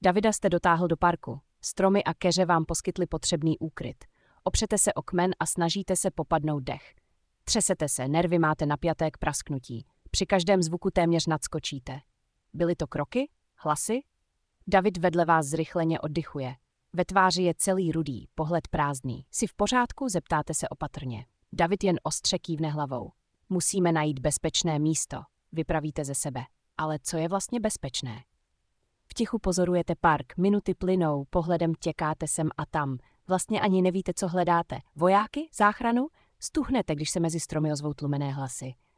Davida jste dotáhl do parku. Stromy a keře vám poskytly potřebný úkryt. Opřete se o kmen a snažíte se popadnout dech. Třesete se, nervy máte napjaté k prasknutí. Při každém zvuku téměř nadskočíte. Byly to kroky? Hlasy? David vedle vás zrychleně oddychuje. Ve tváři je celý rudý, pohled prázdný. Jsi v pořádku? Zeptáte se opatrně. David jen ostře kývne hlavou. Musíme najít bezpečné místo, vypravíte ze sebe. Ale co je vlastně bezpečné? V tichu pozorujete park, minuty plynou, pohledem těkáte sem a tam. Vlastně ani nevíte, co hledáte. Vojáky? Záchranu? Stuhnete, když se mezi stromy ozvou tlumené hlasy.